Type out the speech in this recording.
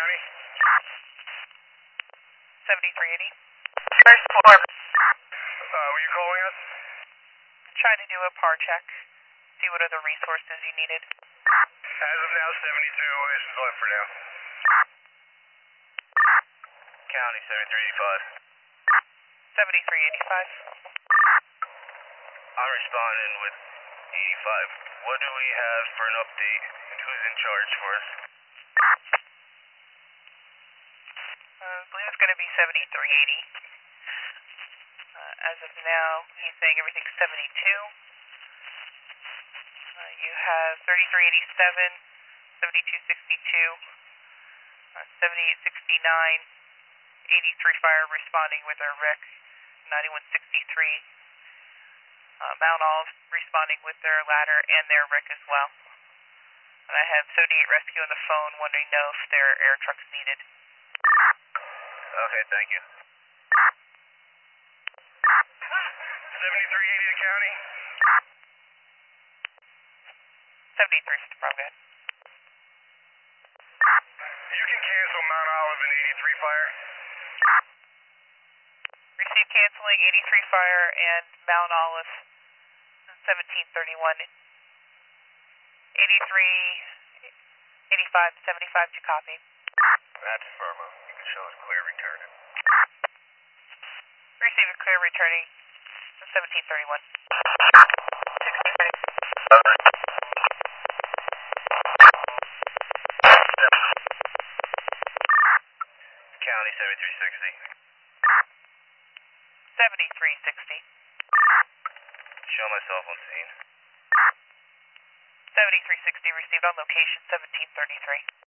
County. 7380. First floor. Were you calling us? Trying to do a par check. See what other resources you needed. As of now, 72 is left for now. County, 7385. 7385. I'm responding with 85. What do we have for an update, and who's in charge for us? I believe it's going to be 7380. As of now, he's saying everything's 72. You have 3387, 7262, 7869, 83 Fire responding with our RIC, 9163. Mount Olive responding with their ladder and their RIC as well. And I have 78 Rescue on the phone wondering if their air truck's needed. Okay, thank you. 7380 to County. 73 is the problem. You can cancel Mount Olive and 83 Fire. Receive canceling 83 Fire and Mount Olive 1731. 83, 85, 75 to copy. That's Firma. You can show us clear return. Receive a clear returning 1731. County, 7360. 7360. Show myself on scene. 7360 received on location 1733.